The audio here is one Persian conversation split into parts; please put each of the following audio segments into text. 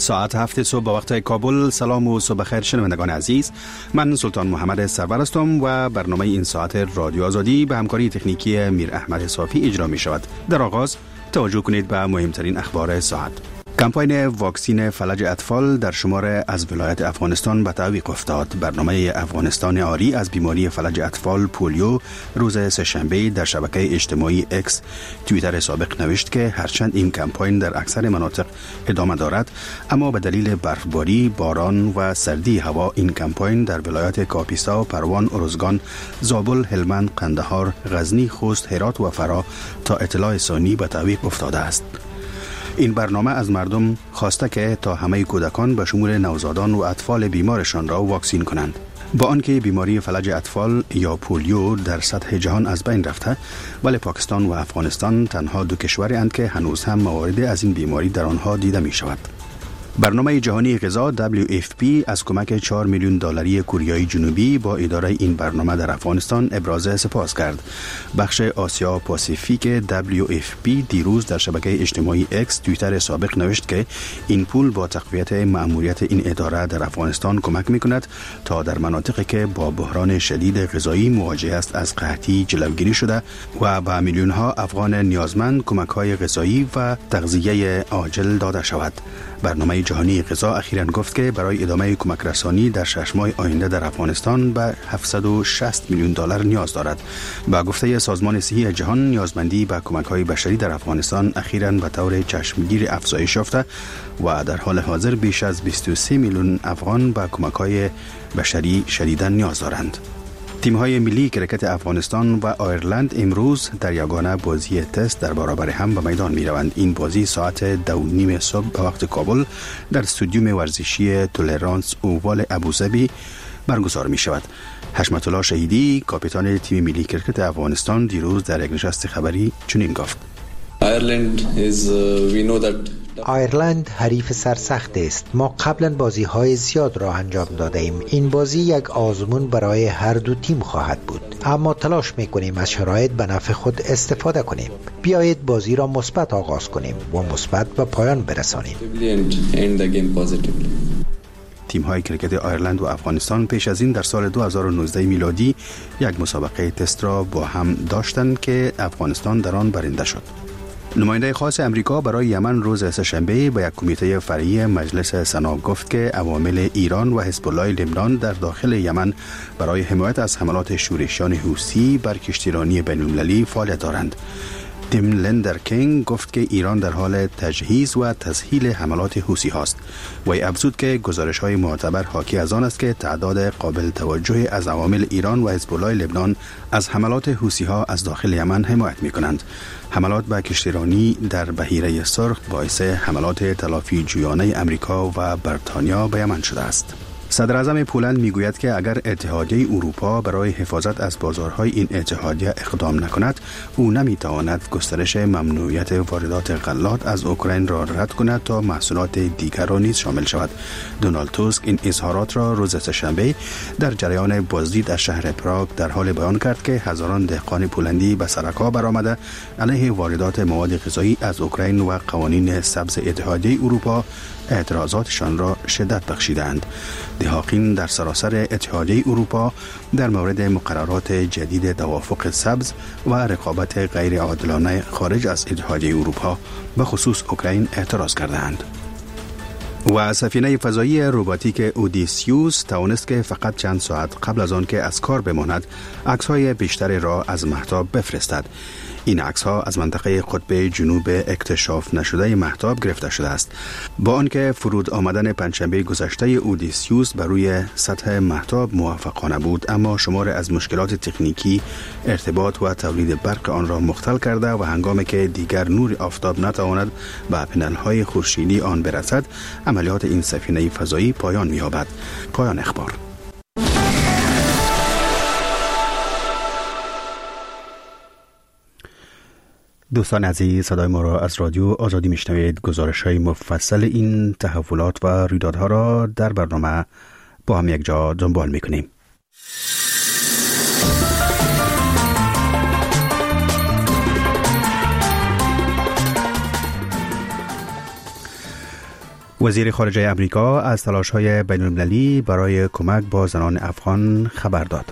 ساعت 7 صبح به وقت کابل. سلام و صبح خیر شنوندگان عزیز، من سلطان محمد سرور هستم و برنامه این ساعت رادیو آزادی به همکاری تکنیکی میر احمد صافی اجرا می شود. در آغاز توجه کنید به مهمترین اخبار ساعت. کمپاین واکسین فلج اطفال در شمار از ولایت افغانستان به تعویق افتاد. برنامه افغانستان آری از بیماری فلج اطفال پولیو روز سه‌شنبه در شبکه اجتماعی اکس توییتر سابق نوشت که هرچند این کمپاین در اکثر مناطق ادامه دارد، اما به دلیل برفباری، باران و سردی هوا این کمپاین در ولایت کاپیسا، پروان، ارزگان، زابل، هلمند، قندهار، غزنی، خوست، هرات و فرا تا اطلاع ثانی به تعویق افتاده است. این برنامه از مردم خواسته که تا همه کودکان به شمول نوزادان و اطفال بیمارشان را واکسین کنند. با آنکه بیماری فلج اطفال یا پولیو در سطح جهان از بین رفته، ولی پاکستان و افغانستان تنها دو کشوری اند که هنوز هم موارد از این بیماری در آنها دیده می شود. برنامه جهانی غذا WFP از کمک 4 میلیون دلاری کره جنوبی با اداره این برنامه در افغانستان ابراز سپاس کرد. بخش آسیا پاسیفیک WFP دیروز در شبکه اجتماعی اکس توییتر سابق نوشت که این پول با تقویت مأموریت این اداره در افغانستان کمک می‌کند تا در مناطقی که با بحران شدید غذایی مواجه است از قحطی جلوگیری شده و به میلیون‌ها افغان نیازمند کمک‌های غذایی و تغذیه عاجل داده شود. برنامه جهانی غذا اخیراً گفت که برای ادامه کمک رسانی در 6 ماه آینده در افغانستان به 760 میلیون دلار نیاز دارد. با گفته سازمان صحی جهان، نیازمندی به کمک‌های بشری در افغانستان اخیراً به طور چشمگیر افزایش یافته و در حال حاضر بیش از 23 میلیون افغان به کمک‌های بشری شدیداً نیاز دارند. تیم‌های ملی کرکت افغانستان و آیرلند امروز در یگانه بازی تست در برابر هم به میدان می‌روند. این بازی ساعت 2:30 صبح به وقت کابل در استادیوم ورزشی تولرانس اووال ابوظبی برگزار می‌شود. حشمت الله شهیدی، کاپیتان تیم ملی کرکت افغانستان، دیروز در یک نشست خبری چنین گفت: آیرلند حریف سرسخت است. ما قبلا بازی‌های زیاد را انجام داده ایم. این بازی یک آزمون برای هر دو تیم خواهد بود، اما تلاش می‌کنیم از شرایط به نفع خود استفاده کنیم. بیایید بازی را مثبت آغاز کنیم و مثبت به پایان برسانیم. تیم‌های کرکت آیرلند و افغانستان پیش از این در سال 2019 میلادی یک مسابقه تست را با هم داشتند که افغانستان در آن برنده شد. نماینده خاص امریکا برای یمن روز سه‌شنبه به یک کمیته فرعی مجلس سنا گفت که عوامل ایران و حزب الله لبنان در داخل یمن برای حمایت از حملات شورشیان حوثی بر کشتیرانی بین‌المللی فعالیت دارند. تیم لندر کینگ گفت که ایران در حال تجهیز و تسهیل حملات حوثی هاست. وی افزود که گزارش‌های معتبر حاکی از آن است که تعداد قابل توجهی از عوامل ایران و حزب الله لبنان از حملات حوثی ها از داخل یمن حمایت می‌کنند. حملات به کشتیرانی در بحیره سرخ باعث حملات تلافی جویانه امریکا و بریتانیا به یمن شده است. صدر اعظم پولند میگوید که اگر اتحادیه اروپا برای حفاظت از بازارهای این اتحادیه اقدام نکند، او نمیتواند گسترش ممنوعیت واردات غلات از اوکراین را رد کند تا محصولات دیگر را نیز شامل شود. دونالد توسک این اظهارات را روز سه‌شنبه در جریان بازدید از شهر پراگ در حال بیان کرد که هزاران دهقان پولندی به سرکا برآمده علیه واردات مواد غذایی از اوکراین و قوانین سبز اتحادیه اروپا اعتراضاتشان را شدت بخشیدند. دهاقین در سراسر اتحادیه اروپا در مورد مقررات جدید توافق سبز و رقابت غیر عادلانه خارج از اتحادیه اروپا به خصوص اوکراین اعتراض کردند. و سفینه فضایی روباتیک اودیسیوس توانست که فقط چند ساعت قبل از آن که از کار بماند عکس‌های بیشتری را از مهتاب بفرستد. این عکس‌ها از منطقه قطب جنوب اکتشاف نشده مهتاب گرفته شده است. با آنکه فرود آمدن پنجشنبه گذشته اودیسیوس بر روی سطح مهتاب موفقانه بود، اما شمار از مشکلات تکنیکی ارتباط و تولید برق آن را مختل کرده و هنگامی که دیگر نور آفتاب نتواند به پنل‌های خورشیدی آن برسد، عملیات این سفینه فضایی پایان می‌یابد. پایان اخبار. دوستان عزیز، صدای ما را از رادیو آزادی میشنوید. گزارش‌های مفصل این تحولات و رویدادها را در برنامه با هم یک جا دنبال می‌کنیم. وزیر خارجه امریکا از تلاش‌های بین‌المللی برای کمک با زنان افغان خبر داد.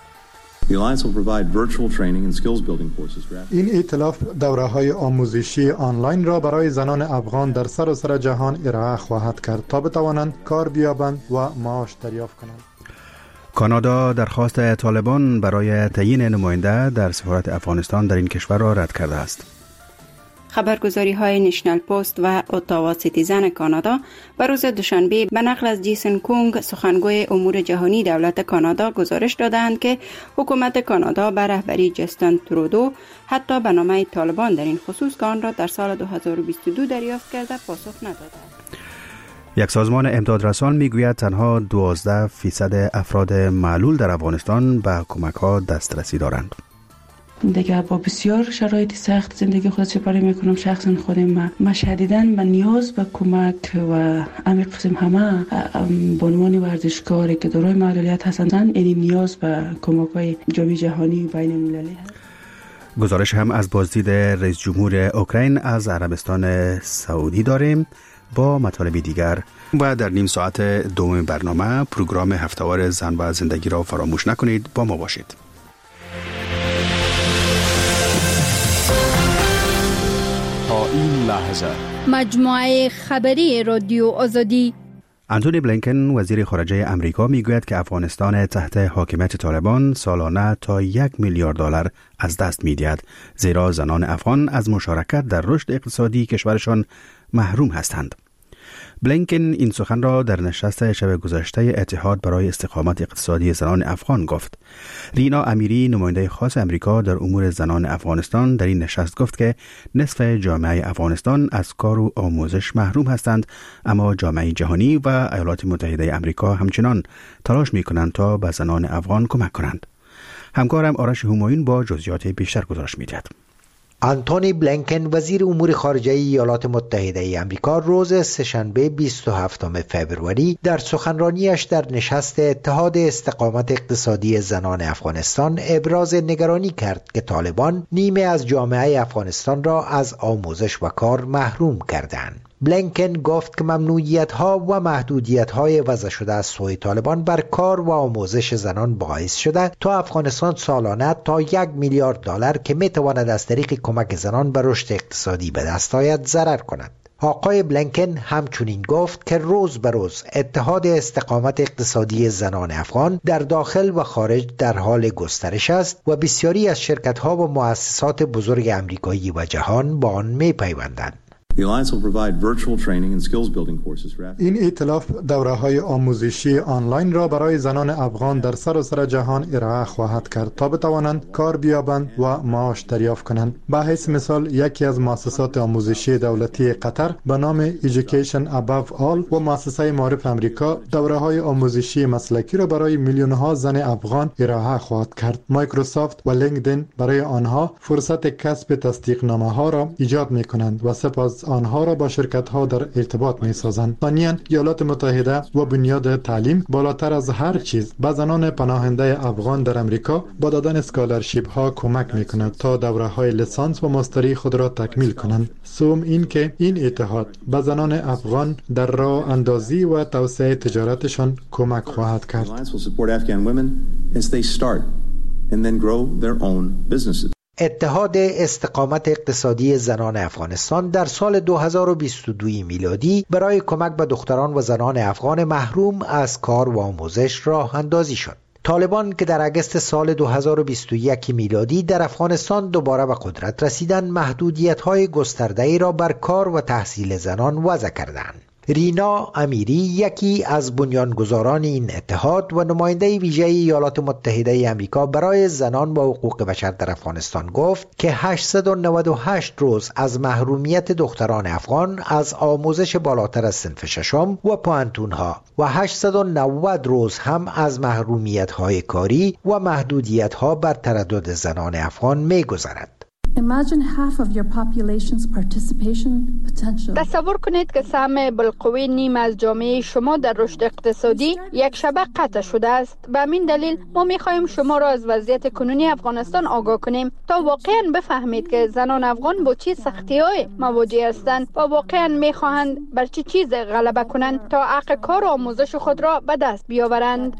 این ائتلاف دوره‌های آموزشی آنلاین را برای زنان افغان در سراسر جهان ارائه خواهد کرد تا بتوانند کار بیابند و معاش دریافت کنند. کانادا درخواست طالبان برای تعیین نماینده در سفارت افغانستان در این کشور را رد کرده است. خبرگزاری‌های نشنل پست و اتاوا سیتیزن کانادا به روز دوشنبه به نقل از جیسن کونگ سخنگوی امور جهانی دولت کانادا گزارش دادند که حکومت کانادا به رهبری جستن ترودو حتی به نامه طالبان در این خصوص که آن را در سال 2022 دریافت کرده پاسخ نداده است. یک سازمان امدادرسان میگوید تنها 12% افراد معلول در افغانستان به کمک‌ها دسترسی دارند. دیگه با بسیار شرایط سخت زندگی خود سپری میکنم. شخصا خودم ما شدیداً به نیاز به کمک و عمیق قسم همه بانوان ورزشکاری که دارای معلولیت هستند این نیاز به کمک‌های جامعه جهانی و بین المللی هست. گزارش هم از بازدید رئیس جمهور اوکراین از عربستان سعودی داریم با مطالب دیگر و در نیم ساعت دوم برنامه پروگرام هفته‌وار زن و زندگی را فراموش نکنید. با ما باشید. تا این لحظه مجموعه خبری رادیو آزادی. انتونی بلینکن وزیر خارجه امریکا میگوید که افغانستان تحت حاکمیت طالبان سالانه تا $1 میلیارد از دست می‌دهد، زیرا زنان افغان از مشارکت در رشد اقتصادی کشورشان محروم هستند. بلینکن این سخن را در نشست شب گذشته اتحاد برای استقامت اقتصادی زنان افغان گفت. رینا امیری نماینده خاص امریکا در امور زنان افغانستان در این نشست گفت که نصف جامعه افغانستان از کار و آموزش محروم هستند، اما جامعه جهانی و ایالات متحده امریکا همچنان تلاش می‌کنند تا به زنان افغان کمک کنند. همکارم آرش همایون با جزئیات بیشتر گزارش می‌دهد. انتونی بلینکن وزیر امور خارجه ایالات متحده آمریکا روز سه‌شنبه 27 فوریه در سخنرانیش در نشست اتحاد استقامت اقتصادی زنان افغانستان ابراز نگرانی کرد که طالبان نیمه از جامعه افغانستان را از آموزش و کار محروم کردند. بلینکن گفت که ممنوعیت‌ها و محدودیت‌های وضع شده از سوی طالبان بر کار و آموزش زنان باعث شده تا افغانستان سالانه تا $1 میلیارد که می‌تواند از طریق کمک زنان به رشد اقتصادی به دست آید ضرر کند. آقای بلینکن همچنین گفت که روز به روز اتحاد استقامت اقتصادی زنان افغان در داخل و خارج در حال گسترش است و بسیاری از شرکت‌ها و مؤسسات بزرگ امریکایی و جهان با آن می‌پیوندند. این ائتلاف دوره‌های آموزشی آنلاین را برای زنان افغان در سراسر جهان ارائه خواهد کرد تا بتوانند کار بیابند و معاش دریافت کنند. به حیث مثال یکی از مؤسسات آموزشی دولتی قطر به نام Education Above All و مؤسسه معارف امریکا دوره‌های آموزشی مسلکی را برای میلیون‌ها زن افغان ارائه خواهد کرد. مایکروسافت و لینکدین برای آنها فرصت کسب تصدیق‌نامه‌ها را ایجاد می‌کنند و سپس آنها را با شرکت‌ها در ارتباط می‌سازند. ثانیاً ایالات متحده و بنیاد تعلیم بالاتر از هر چیز به زنان پناهنده افغان در امریکا با دادن اسکالرشیپ‌ها کمک می‌کند تا دوره‌های لیسانس و ماستری خود را تکمیل کنند. سوم این که این اتحاد به زنان افغان در راه اندازی و توسعه تجارتشان کمک خواهد کرد. اتحاد استقامت اقتصادی زنان افغانستان در سال 2022 میلادی برای کمک به دختران و زنان افغان محروم از کار و آموزش راه اندازی شد. طالبان که در اگست سال 2021 میلادی در افغانستان دوباره به قدرت رسیدند، محدودیت‌های گسترده‌ای را بر کار و تحصیل زنان وضع کردند. رینا امیری یکی از بنیانگذاران این اتحاد و نماینده ویژه ایالات متحده آمریکا برای زنان و حقوق بشر در افغانستان گفت که 898 روز از محرومیت دختران افغان از آموزش بالاتر از صنف ششم و پوانتونها و 890 روز هم از محرومیت‌های کاری و محدودیت‌ها بر تردد زنان افغان می‌گذرد. تصور کنید که سهم بالقوه نیم از جامعه شما در رشد اقتصادی یک شبه قطع شده است. به همین دلیل ما می‌خواهیم شما را از وضعیت کنونی افغانستان آگاه کنیم تا واقعاً بفهمید که زنان افغان با چه سختی‌های مواجه هستند و واقعاً می‌خواهند بر چه چیز غلبه کنند تا حق کار و آموزش خود را به دست بیاورند.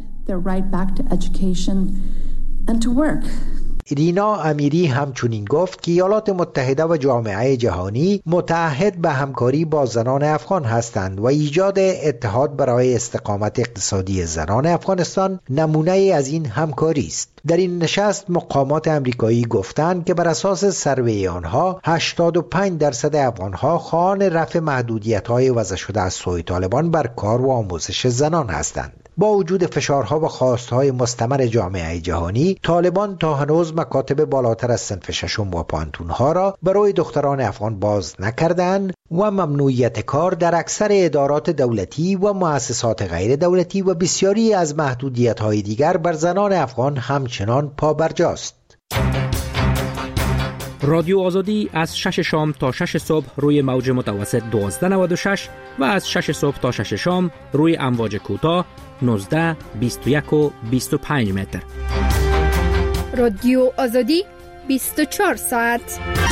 رینا امیری همچنین گفت که ایالات متحده و جامعه جهانی متعهد به همکاری با زنان افغان هستند و ایجاد اتحاد برای استقامت اقتصادی زنان افغانستان نمونه از این همکاری است. در این نشست مقامات امریکایی گفتند که بر اساس سروی آنها 85% افغانها خواهان رفع محدودیت‌های وضع شده از سوی طالبان بر کار و آموزش زنان هستند. با وجود فشارها و خواستهای مستمر جامعه جهانی، طالبان تا هنوز مکاتب بالاتر از صنف ششم و پانتونها را برای دختران افغان باز نکردند و ممنوعیت کار در اکثر ادارات دولتی و مؤسسات غیر دولتی و بسیاری از محدودیت‌های دیگر بر زنان افغان همچنان پابرجاست. رادیو آزادی از 6 شام تا 6 صبح روی موج متوسط 1296 و از 6 صبح تا 6 شام روی امواج کوتاه 19، 21 و 25 متر. رادیو آزادی 24 ساعت.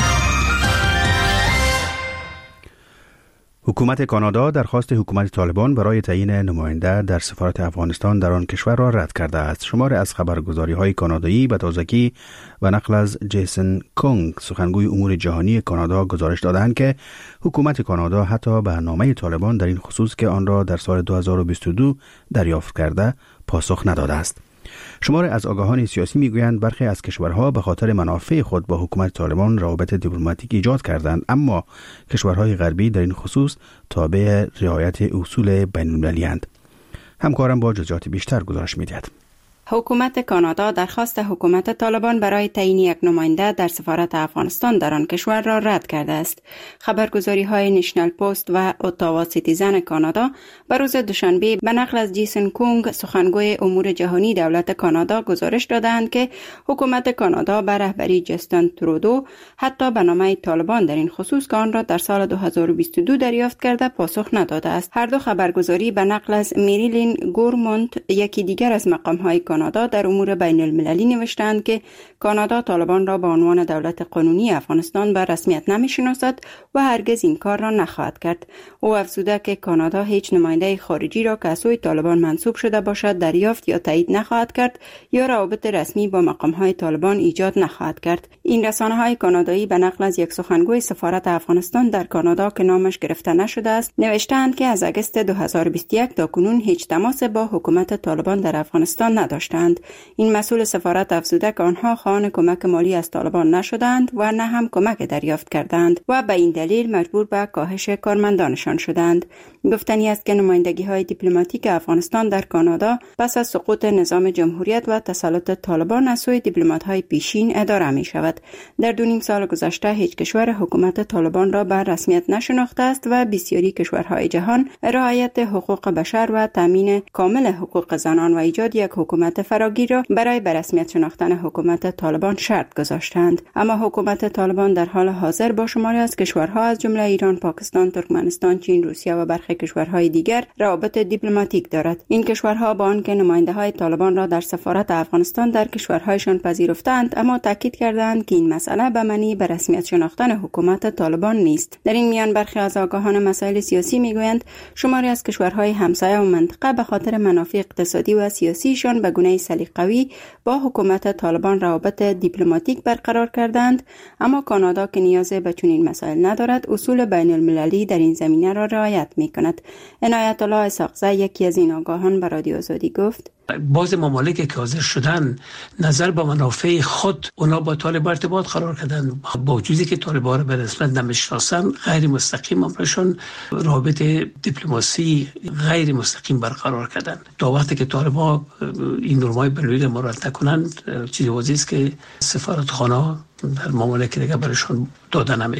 حکومت کانادا درخواست حکومت طالبان برای تعیین نماینده در سفارت افغانستان در آن کشور را رد کرده است. شماری از خبرگزاری‌های کانادایی به تازگی و نقل از جیسن کونگ سخنگوی امور جهانی کانادا گزارش دادند که حکومت کانادا حتی به نامه طالبان در این خصوص که آن را در سال 2022 دریافت کرده پاسخ نداده است. شماری از آگاهان سیاسی میگویند برخی از کشورها به خاطر منافع خود با حکومت طالبان روابط دیپلماتیک ایجاد کردند، اما کشورهای غربی در این خصوص تابع رعایت اصول بین المللی اند. همکارم با جزئیات بیشتر گزارش می‌دهد. حکومت کانادا درخواست حکومت طالبان برای تعیین یک نماینده در سفارت افغانستان در آن کشور را رد کرده است. خبرگزاری‌های نشنال پست و اتاوا سیتیزن کانادا بر روز دوشنبه به نقل از جیسن کونگ سخنگوی امور جهانی دولت کانادا گزارش دادند که حکومت کانادا به رهبری جستن ترودو حتی به نامه طالبان در این خصوص که آن را در سال 2022 دریافت کرده پاسخ نداده است. هر دو خبرگزاری به نقل از میریلین گورمونت یکی دیگر از مقام‌های کانادا در امور بین المللی نوشتند که کانادا طالبان را به عنوان دولت قانونی افغانستان به رسمیت نمی‌شناسد و هرگز این کار را نخواهد کرد. او افزوده که کانادا هیچ نماینده خارجی را که از سوی طالبان منصوب شده باشد دریافت یا تایید نخواهد کرد یا روابط رسمی با مقام‌های طالبان ایجاد نخواهد کرد. این رسانه‌های کانادایی به نقل از یک سخنگوی سفارت افغانستان در کانادا که نامش گرفته نشده است نوشتند که از اگست 2021 تا کنون هیچ تماس با حکومت طالبان در افغانستان نداشتند. این مسئول سفارت افزوده که آنها خواهان کمک مالی از طالبان نشدند و نه هم کمک دریافت کردند و به این دلیل مجبور به کاهش کارمندانشان شدند. گفتنی است که نمایندگی‌های دیپلماتیک افغانستان در کانادا پس از سقوط نظام جمهوریت و تسلط طالبان از سوی دیپلمات‌های پیشین اداره می‌شود. در 2.5 سال گذشته هیچ کشور حکومت طالبان را به رسمیت نشناخته است و بسیاری کشورهای جهان رعایت حقوق بشر و تامین کامل حقوق زنان و ایجاد یک حکومت فراگیر را برای به رسمیت شناختن حکومت طالبان شرط گذاشتند. اما حکومت طالبان در حال حاضر با شماری از کشورها از جمله ایران، پاکستان، ترکمنستان، چین، روسیه و برخی کشورهای دیگر روابط دیپلماتیک دارد. این کشورها با آنکه نماینده‌های طالبان را در سفارت افغانستان در کشورهایشان پذیرفتند، اما تاکید کردند که این مسئله به معنی به رسمیت شناختن حکومت طالبان نیست. در این میان برخی از آگاهان مسائل سیاسی میگویند شماری از کشورهای همسایه و منطقه به خاطر منافع اقتصادی و سیاسیشان به گونه سلیقه‌ای با حکومت طالبان روابط دیپلماتیک برقرار کردند، اما کانادا که نیاز به چنین مسائل ندارد اصول بین المللی در این زمینه را رعایت می‌کند. عنایت الله اسحاقزی یکی از این آگاهان به رادیو آزادی گفت بعض ممالک که حاضر شدن نظر به منافع خود اونا با طالبان ارتباط قرار کردن، با وجودی که طالبان را به رسمیت نمیشناسن غیر مستقیم امرشون رابط دیپلماسی غیر مستقیم برقرار کردن. تا وقتی که طالبان این نرمای بین‌المللی مراعات نکنند چیزی واضحه است که سفارتخانه در ممالک دیگه برشون داده نمیشه.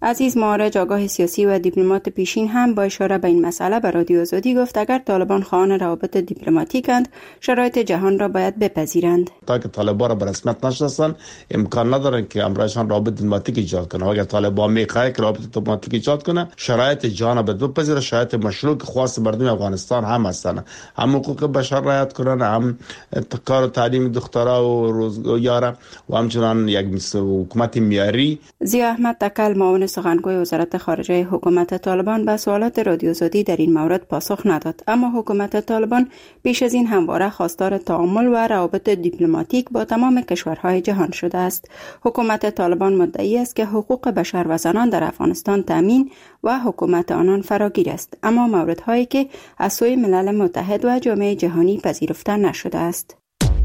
عزیز معارج آگاه سیاسی و دیپلمات پیشین هم با اشاره به این مسئله به رادیو آزادی گفت اگر طالبان خواهان روابط دیپلماتیکند شرایط جهان را باید بپذیرند. تا که طالبان را به رسمیت نشناسند امکان ندارن که امرایشان رابط دیپلماتیک ایجاد کنه. اگر طالبان میخواد که رابط دیپلماتیک ایجاد کنه شرایط جهان را بپذیره، شرایط مشروع که خواست مردم افغانستان هم هستند، هم حقوق بشر رعایت کنن، هم کار و تعلیم دخترها و روزگار و همچنان یک حکومت معیاری. ضیا احمد تکل معاون سخنگوی وزارت خارجه حکومت طالبان به سوالات رادیو آزادی در این مورد پاسخ نداد، اما حکومت طالبان پیش از این همواره خواستار تعامل و روابط دیپلماتیک با تمام کشورهای جهان شده است. حکومت طالبان مدعی است که حقوق بشر و زنان در افغانستان تامین و حکومت آنان فراگیر است، اما موردهایی که از سوی ملل متحد و جامعه جهانی پذیرفته نشده است.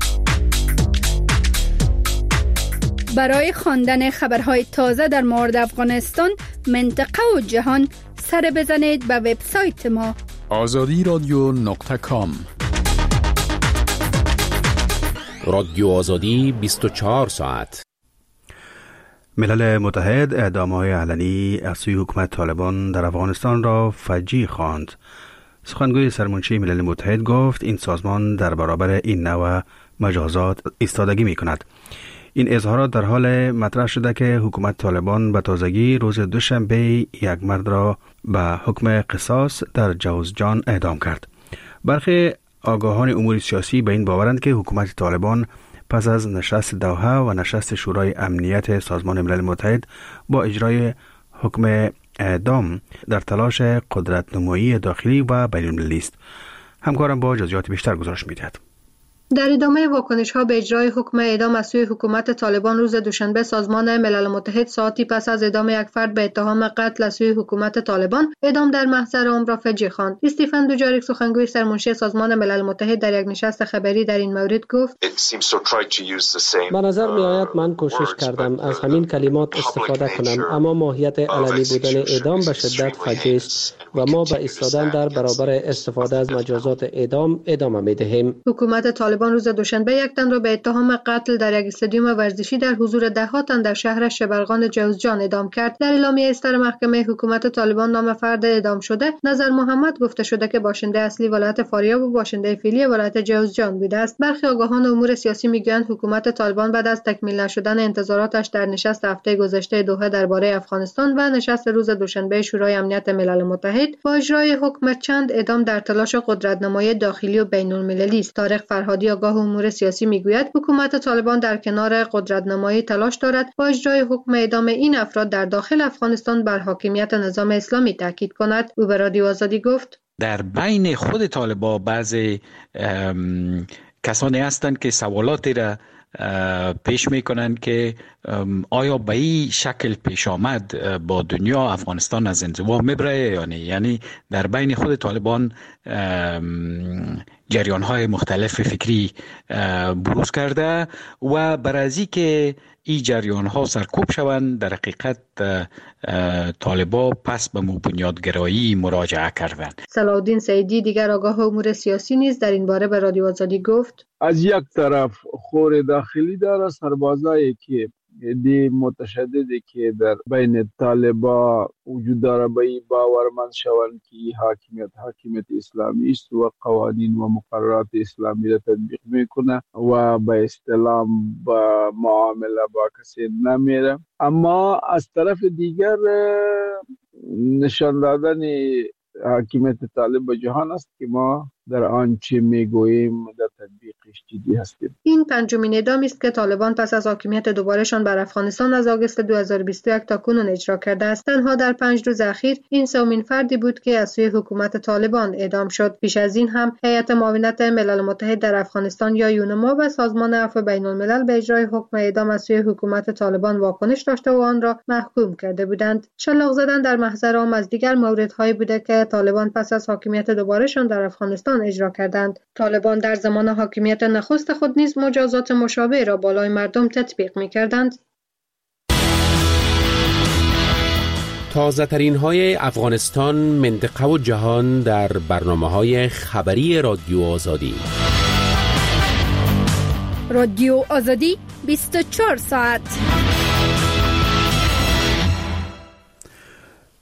برای خواندن خبرهای تازه در مورد افغانستان، منطقه و جهان سر بزنید به وبسایت ما azadiradio.com. رادیو آزادی 24 ساعت. ملل متحد اعدام‌های علنی از سوی حکومت طالبان در افغانستان را فجیع خواند. سخنگوی سرمنشی ملل متحد گفت این سازمان در برابر این نوع مجازات ایستادگی می‌کند. این اظهارات در حال مطرح شده که حکومت طالبان به تازگی روز دوشنبه یک مرد را به حکم قصاص در جوزجان اعدام کرد. برخی آگاهان امور سیاسی به این باورند که حکومت طالبان پس از نشست دوحه و نشست شورای امنیت سازمان ملل متحد با اجرای حکم اعدام در تلاش قدرت نمایی داخلی و بین المللی است. همکارم با جزئیات بیشتر گزارش می‌دهد. در ادامه واکنش‌ها به اجرای حکم اعدام از سوی حکومت طالبان روز دوشنبه، سازمان ملل متحد ساعتی پس از اعدام یک فرد به اتهام قتل از سوی حکومت طالبان، اعدام در محضر عام را فجیع خواند. استیفن دوجاریک، سخنگوی سرمنشی سازمان ملل متحد، در یک نشست خبری در این مورد گفت: به نظر می‌آید من کوشش کردم از همین کلمات استفاده کنم، اما ماهیت علنی بودن اعدام به شدت فجیع است و ما به ایستادن در برابر استفاده از مجازات اعدام ادامه می‌دهیم. حکومت طالبان روز دوشنبه یک تن را به اتهام قتل در یک استادیوم ورزشی در حضور ده‌ها تن در شهر شبرغان جوزجان اعدام کرد. در اعلامیه اصدار محکمه حکومت طالبان نام فرد اعدام شده نظر محمد گفته شده که باشنده اصلی ولایت فاریاب و باشنده فعلی ولایت جوزجان بوده است. برخی آگاهان امور سیاسی میگویند حکومت طالبان بعد از تکمیل نشدن انتظاراتش در نشست هفته گذشته دوحه درباره افغانستان و نشست روز دوشنبه شورای امنیت ملل متحد با اجرای حکم چند اعدام در تلاش قدرت‌نمایی داخلی و بین‌المللی است. طارق فرهادی، آگاه امور سیاسی، میگوید حکومت طالبان در کنار قدرت‌نمایی تلاش دارد با اجرای حکم اعدام این افراد در داخل افغانستان بر حاکمیت نظام اسلامی تاکید کند. او به رادیو آزادی گفت: در بین خود طالبان بعضی کسانی هستند که سوالاتی را پیش میکنند که آیا به این شکل پیش آمد با دنیا افغانستان از انزوا میبره یعنی در بین خود طالبان جریان های مختلف فکری بروز کرده و برازی که این جریان ها سرکوب شوند در حقیقت طالبان پس به بنیادگرایی مراجعه کردند. صلاحالدین سعیدی، دیگر آگاه امور سیاسی، نیز در این باره به رادیو آزادی گفت: از یک طرف خور داخلی داره، سربازایی که دی متشددی که در بین طالبان وجود داره به این باورمند شوند که حاکمیت اسلامی است و قوانین و مقررات اسلامی را تطبیق میکنه و به اصطلاح با معامله با کسی نمیره. اما از طرف دیگر نشان دادن حاکمیت طالب به جهان است که ما در آنچه میگوییم در تطبیقش جدی هستیم. این پنجمین اعدامی است که طالبان پس از حاکمیت دوبارهشان بر افغانستان از آگوست 2021 تا کنون اجرا کرده است. تنها در 5 روز اخیر این سومین فردی بود که از سوی حکومت طالبان اعدام شد. پیش از این هم هیئت معاونت ملل متحد در افغانستان یا یونما و سازمان عفو بین الملل به اجرای حکم اعدام از سوی حکومت طالبان واکنش داشته و آن را محکوم کرده بودند. شلاق زدن در محضر عام از دیگر موردهایی بوده که طالبان پس از حاکمیت دوبارهشان در افغانستان اجرا کردند. طالبان در زمان حاکمیت نخست خود نیز مجازات مشابه را بالای مردم تطبیق می‌کردند. تازه ترین های افغانستان، منطقه و جهان در برنامه‌های خبری رادیو آزادی. رادیو آزادی 24 ساعت.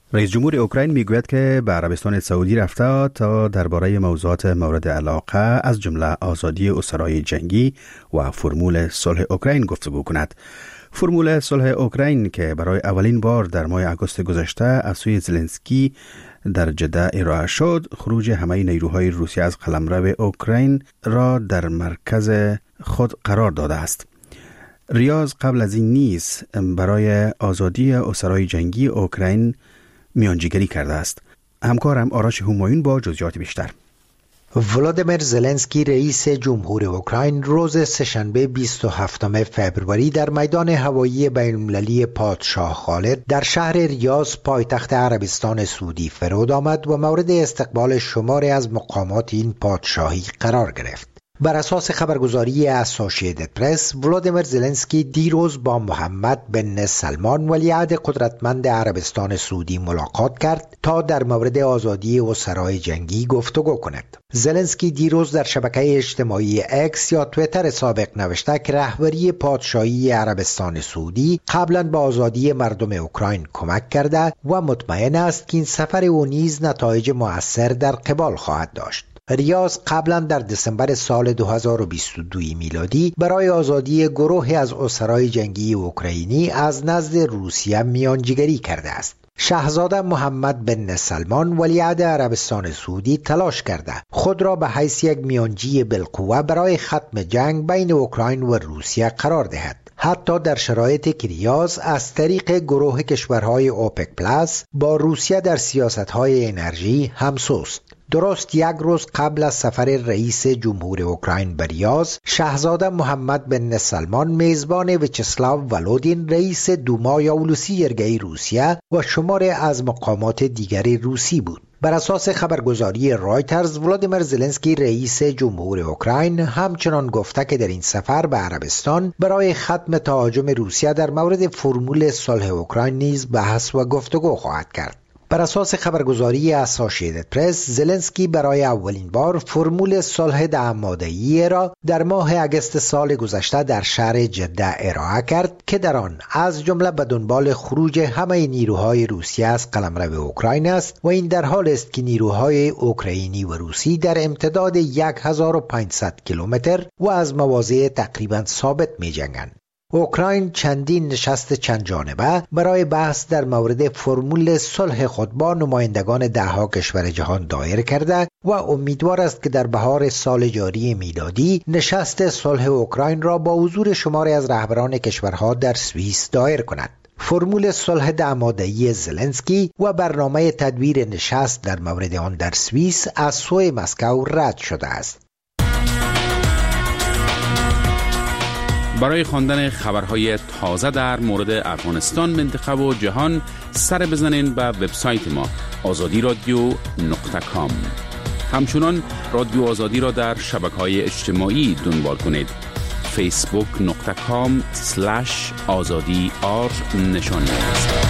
رئیس جمهور اوکراین میگوید که به عربستان سعودی رفته تا درباره موضوعات مورد علاقه از جمله آزادی اسرای جنگی و فرمول صلح اوکراین گفتگو کند. فرمول صلح اوکراین که برای اولین بار در ماه آگوست گذشته از سوی زلنسکی در جده ارائه شد، خروج همه نیروهای روسیه از قلمرو اوکراین را در مرکز خود قرار داده است. ریاض قبل از این نیز برای آزادی اسرای جنگی اوکراین میانجیگری کرده است. همکارم آرش همایون با جزئیات بیشتر. ولادیمیر زلنسکی رئیس جمهور اوکراین روز سه‌شنبه 27 فوریه در میدان هوایی بین‌المللی پادشاه خالد در شهر ریاض پایتخت عربستان سعودی فرود آمد و مورد استقبال شماری از مقامات این پادشاهی قرار گرفت. بر اساس خبرگزاری اسوسییتد پرس، ولادیمیر زلنسکی دیروز با محمد بن سلمان ولیعهد قدرتمند عربستان سعودی ملاقات کرد تا در مورد آزادی اسرای جنگی گفتگو کند. زلنسکی دیروز در شبکه اجتماعی اکس یا توییتر سابق نوشته که رهبری پادشاهی عربستان سعودی قبلا به آزادی مردم اوکراین کمک کرده و مطمئن است که این سفر او نیز نتایج مؤثر در قبال خواهد داشت. ریاض قبلا در دسامبر سال 2022 میلادی برای آزادی گروهی از اسرای جنگی اوکراینی از نزد روسیه میانجیگری کرده است. شاهزاده محمد بن سلمان ولیعهد عربستان سعودی تلاش کرده خود را به حیث یک میانجی بالقوه برای ختم جنگ بین اوکراین و روسیه قرار دهد، حتی در شرایطی که ریاض از طریق گروه کشورهای اوپک پلاس با روسیه در سیاستهای انرژی همسوست. درست یک روز قبل از سفر رئیس جمهور اوکراین به ریاض، شاهزاده محمد بن سلمان میزبان ویچسلاو ولودین رئیس دومای اولوسی روسیه و شماری از مقامات دیگری روسی بود. بر اساس خبرگزاری رایترز، ولادیمیر زلنسکی رئیس جمهور اوکراین همچنان گفته که در این سفر به عربستان برای ختم تهاجم روسیه در مورد فرمول صلح اوکراین نیز بحث و گفتگو خواهد کرد. بر اساس خبرگزاری اسوسییتد پرس، زلنسکی برای اولین بار فرمول صلح دهماده‌ای را در ماه اگست سال گذشته در شهر جده ارائه کرد که در آن از جمله به دنبال خروج همه نیروهای روسیه از قلمرو اوکراین است و این در حال است که نیروهای اوکراینی و روسی در امتداد 1500 کیلومتر و از مواضع تقریبا ثابت می جنگند. اوکراین چندین نشست چند جانبه برای بحث در مورد فرمول صلح خود با نمایندگان دهها کشور جهان دایر کرده و امیدوار است که در بهار سال جاری میلادی نشست صلح اوکراین را با حضور شماری از رهبران کشورها در سوئیس دایر کند. فرمول صلح دهماده‌ای زلنسکی و برنامه تدبیر نشست در مورد آن در سوئیس از سوی مسکو رد شده است. برای خواندن خبرهای تازه در مورد افغانستان، منطقه و جهان سر بزنین به وبسایت ما azadiradio.com. همچنان رادیو آزادی را در شبکه‌های اجتماعی دنبال کنید. facebook.com/azadi_r نشانی است.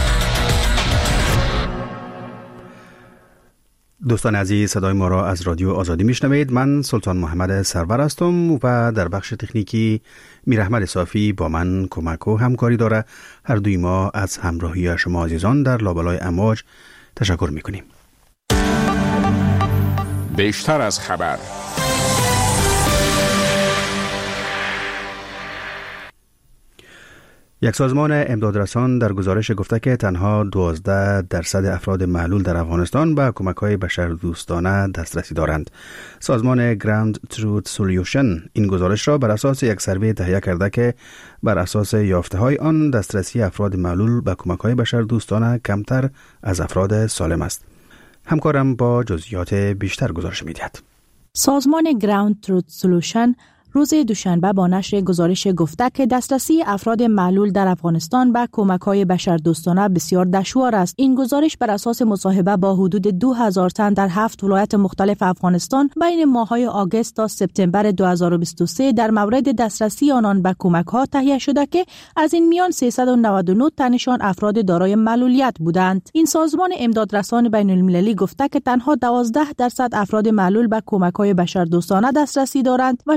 دوستان عزیز، صدای ما را از رادیو آزادی میشنوید. من سلطان محمد سرور هستم و در بخش تکنیکی میر احمد صافی با من کمک و همکاری داره. هر دوی ما از همراهی شما عزیزان در لابلای امواج تشکر میکنیم. بیشتر از خبر. یک سازمان امدادرسان در گزارش گفته که تنها 12% افراد معلول در افغانستان به کمک‌های بشردوستانه دسترسی دارند. سازمان گراند تروت سولوشن این گزارش را بر اساس یک سروی تهیه کرده که بر اساس یافته‌های آن دسترسی افراد معلول به کمک‌های بشردوستانه کمتر از افراد سالم است. همکارم با جزئیات بیشتر گزارش می‌دهد. سازمان گراند تروت سولوشن روز دوشنبه با نشر گزارش گفته که دسترسی افراد معلول در افغانستان به کمک‌های بشردوستانه بسیار دشوار است. این گزارش بر اساس مصاحبه با حدود 2000 تن در 7 ولایت مختلف افغانستان بین ماه‌های آگوست تا سپتامبر 2023 در مورد دسترسی آنان به کمک‌ها تهیه شده که از این میان 399 تنشان افراد دارای معلولیت بودند. این سازمان امدادرسان بین‌المللی گفته که تنها 12% افراد معلول به کمک‌های بشردوستانه دسترسی دارند و 61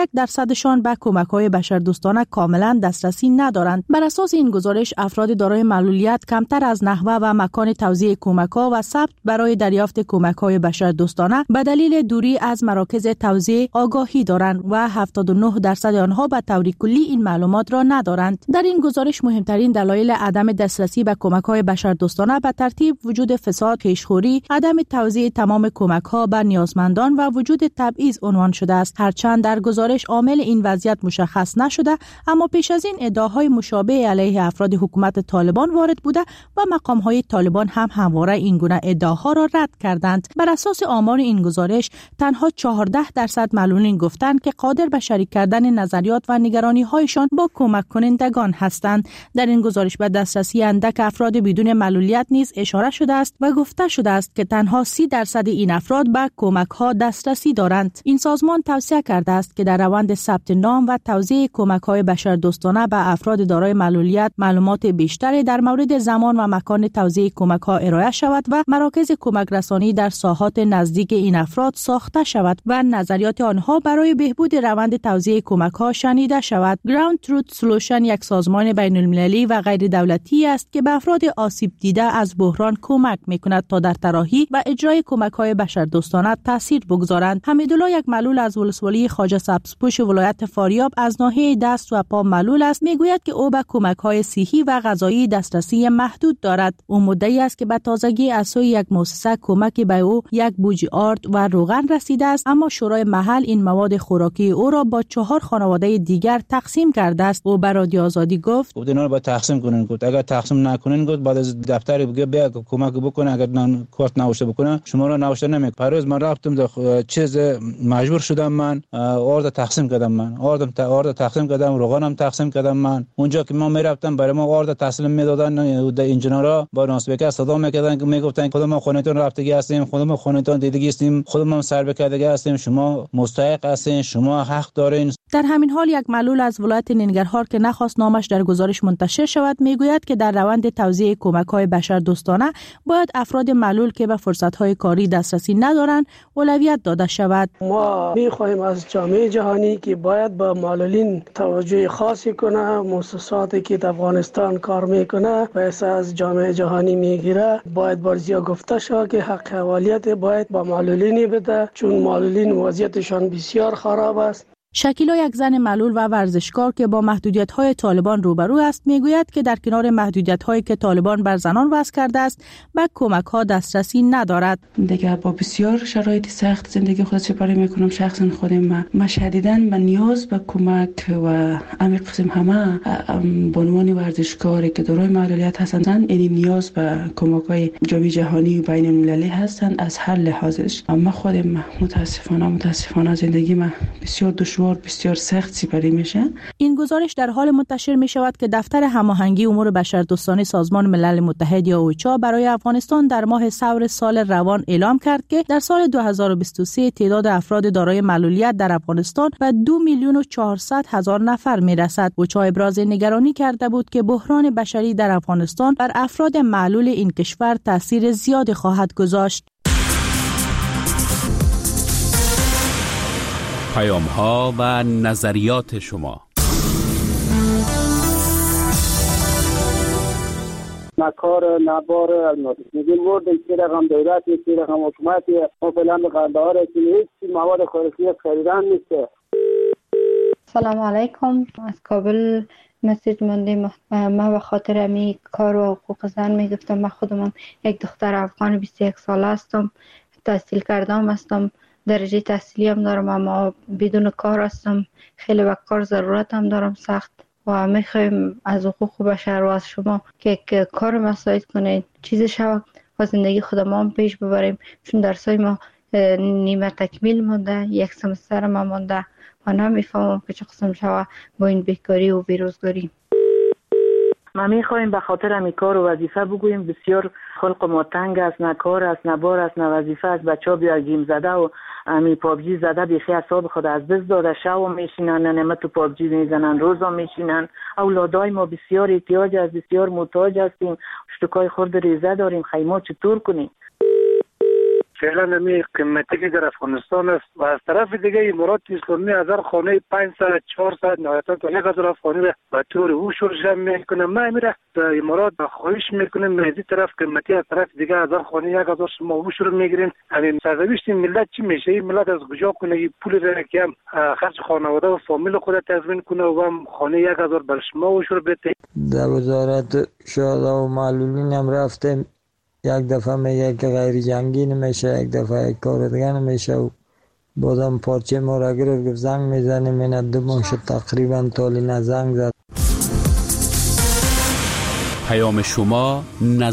درصدشان به کمک‌های بشردوستانه کاملا دسترسی ندارند. بر اساس این گزارش افراد دارای معلولیت کمتر از نحوه و مکان توزیع کمک‌ها و ثبت برای دریافت کمک‌های بشردوستانه به دلیل دوری از مراکز توزیع آگاهی دارند و 79% آنها به طور کلی این معلومات را ندارند. در این گزارش مهمترین دلایل عدم دسترسی به کمک‌های بشردوستانه به ترتیب وجود فساد، پیشخوری، عدم توزیع تمام کمک‌ها به نیازمندان و وجود تبعیض عنوان شده است. هرچند در گزارش عامل این وضعیت مشخص نشده، اما پیش از این ادعاهای مشابه علیه افراد حکومت طالبان وارد بوده و مقام‌های طالبان هم همواره این گونه ادعاها را رد کردند. بر اساس آمار این گزارش تنها 14% معلولین گفتند که قادر به شریک کردن نظریات و نگرانی‌هایشان با کمک کنندگان هستند. در این گزارش به دسترسی اندک افراد بدون معلولیت نیز اشاره شده است و گفته شده است که تنها 30% این افراد به کمک‌ها دسترسی دارند. این سازمان توصیه کرده است که در روند ثبت نام و توزیع کمک‌های بشردوستانه به افراد دارای معلولیت معلومات بیشتری در مورد زمان و مکان توزیع کمک‌ها ارائه شود و مراکز کمک رسانی در ساحات نزدیک این افراد ساخته شود و نظریات آنها برای بهبود روند توزیع کمک‌ها شنیده شود. Ground Truth Solution یک سازمان بین‌المللی و غیر دولتی است که به افراد آسیب دیده از بحران کمک می‌کند تا در طراحی و اجرای کمک‌های بشردوستانه تاثیر بگذارند. حمیدالله یک معلول از ولسوالی خواجه سبزپوش ولایت فاریاب از ناحیه دست و پا معلول است. میگوید که او به کمک‌های صحی و غذایی دسترسی محدود دارد. او مدعی است که به تازگی از سوی یک مؤسسه کمک به او یک بوجی آرد و روغن رسیده است، اما شورای محل این مواد خوراکی او را با 4 خانواده دیگر تقسیم کرده است. او به رادیو آزادی گفت اینا رو باید تقسیم کنین. گفت اگر تقسیم نکنین گفت بعد از دفتر بگه بیا کمک بکنه، اگر کارت نوشته بکنه شما را نوشته نمیکنه. پروز من رفتم چیز مجبور شدم، من آرد تقسیم کردم، من آرد تقسیم کردم، روغنم تقسیم کردم. من اونجا که ما میرفتم برای ما آرد تقسیم میدادن، انجینرها با ناسپیکر صدا میکردن که میگفتن خودمون خونتون رفتگی هستیم، خودمون خونتون دیدگی هستیم، خودمون سر بکردگی هستیم، شما مستحق هستین، شما حق دارین. در همین حال یک معلول از ولایت ننگرهار که نخواست نامش در گزارش منتشر شود میگوید که در روند توزیع کمک‌های بشردوستانه باید افراد معلول که به فرصت‌های کاری دسترسی ندارند اولویت داده شود. ما می‌خواهیم از جامعه جهانی که باید با معلولین توجه خاصی کنه، مؤسساتی که در افغانستان کار میکنه و از جامعه جهانی میگیره باید بارزیا گفته شود که حق حوالیت باید با معلولین بده، چون معلولین وضعیتشان بسیار خراب است. شکیلا یک زن معلول و ورزشکار که با محدودیت‌های طالبان روبرو است میگوید که در کنار محدودیت‌هایی که طالبان بر زنان وضع کرده است به کمک‌ها دسترسی ندارد. دیگه با بسیار شرایط سخت زندگی خود سپری میکنم. شخصا خودم ما شدیداً به نیاز به کمک و عمیق قسم همه به عنوان ورزشکاری که دارای معلولیت هستند این نیاز به کمک‌های جامعه جهانی و بین‌المللی هستند. از هر لحاظش ما خودم متاسفانه زندگی ما بسیار دشوار بسیار سخت سپری میشه. این گزارش در حال منتشر می شود که دفتر هماهنگی امور بشردوستانه سازمان ملل متحد یا اوچا برای افغانستان در ماه ثور سال روان اعلام کرد که در سال 2023 تعداد افراد دارای معلولیت در افغانستان به 2,400,000 نفر می رسد. اوچا ابراز نگرانی کرده بود که بحران بشری در افغانستان بر افراد معلول این کشور تاثیر زیادی خواهد گذاشت. پیام‌ها و نظریات شما. نکار نبار میگیم ورد که رقم دولت که رقم حکومت ما فعلا به قرارداد هیچ مواد خوراکی خریدن نیست. سلام علیکم، از کابل مسیج موندیم. ما به خاطر امی کار و حقوق زن میگفتم. من خودم یک دختر افغان 21 ساله هستم، تحصیل کردم هستم، درجه تحصیلی هم دارم، اما بدون کار هستم. خیلی به کار ضرورت هم دارم سخت و میخوایم از حقوق بشر و از شما که کار مساعد کنید، چیز شود و زندگی خودم هم پیش ببریم، چون درسای ما نیمه تکمیل مونده، یک سمستر ما مونده و نمیفهمم که چه قسم شود با این بیکاری و بیروزگاری. ما میخوایم به خاطر امی کار و وظیفه بگوییم بسیار خلق ما تنگ است، نه کار است، نه بار است، نه وظیفه است. بچه ها بیا گیم زده و امی پابجی زده بیخی اعصاب خود از دست داده، شب میشینن نمت و پابجی میزنن، روزا میشینن. اولادای ما بسیار احتیاج است، بسیار محتاج هستیم، اشتکای خورد ریزه داریم، خیمه چطور کنیم؟ فعلا می قیمتی که در افغانستان است و از طرف دیگه امارات اسلامی 1000 خانه 500 400 نهایتا تا 1000 خانه به طور اوشور جمع میکنه. ما میره در امارات خواهش میکنیم از این طرف قیمتی، از طرف دیگه 1000 خانه 1000 شما اوشور میگیرین. همین سرنوشت ملت چی میشه؟ این ملت از کجا کنه این پول را که هم خرج خانواده و فامیل خود تضمین کنه و هم خانه 1000 بر شما اوشور بده. در وزارت شهدا و معلولین هم رفتیم، یک دفعه میگه که غیر جنگی نمیشه، یک دفعه کار دیگه نمیشه و بازم پارچه ما را گرفت زنگ میزنیم. این 2 ماه شد تقریبا تالی نه زنگ زد. پیام شما